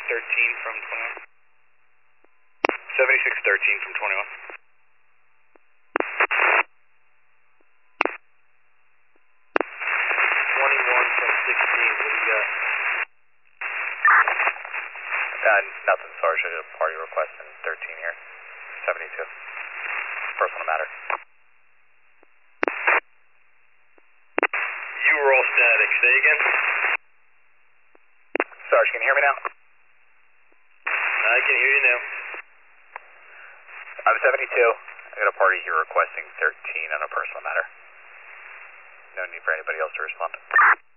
from 21. 7613 from 21. 21 from 16, what do you got? Nothing, Sergeant. A party request in 13 here. 72. Personal matter. You were all static. Say again? Sarge, can you hear me now? I can hear you now. I'm 72. I got a party here requesting 13 on a personal matter. No need for anybody else to respond.